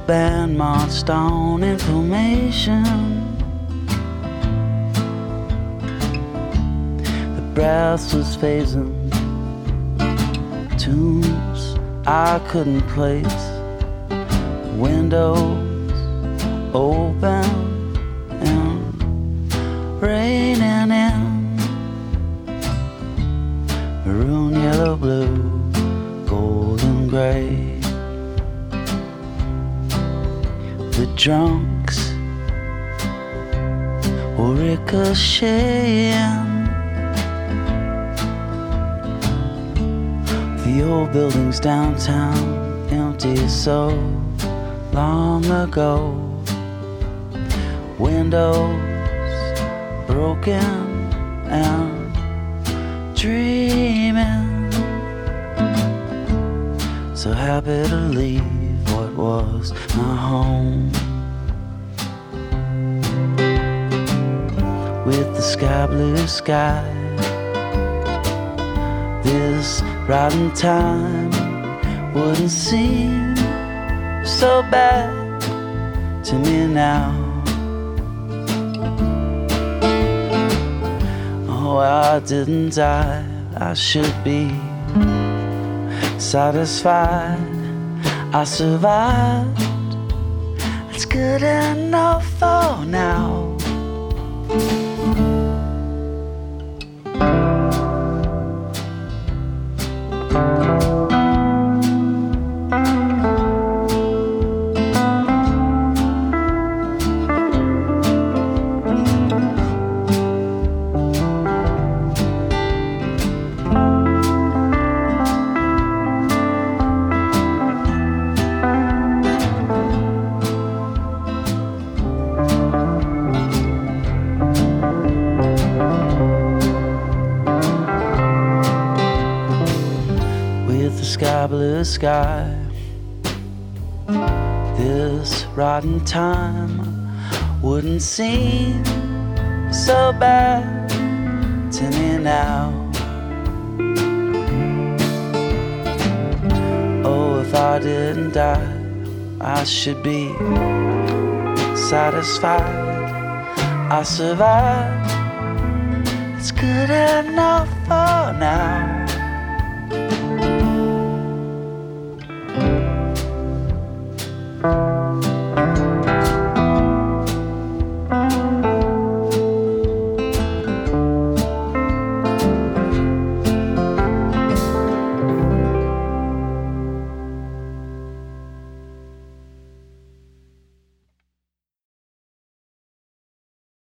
band marched on in formation. The brass was phasing tunes I couldn't place. Windows open and raining in. Maroon, yellow, blue, gold and gray. The drunks were ricocheting. The old buildings downtown, empty so long ago. Windows broken and dreaming. So happy to leave what was my home. With the sky blue sky, this rotten time wouldn't seem so bad to me now. Oh, I didn't die, I should be satisfied. I survived, it's good enough for now. Sky blue sky, this rotten time wouldn't seem so bad to me now. Oh, if I didn't die, I should be satisfied. I survived, it's good enough for now.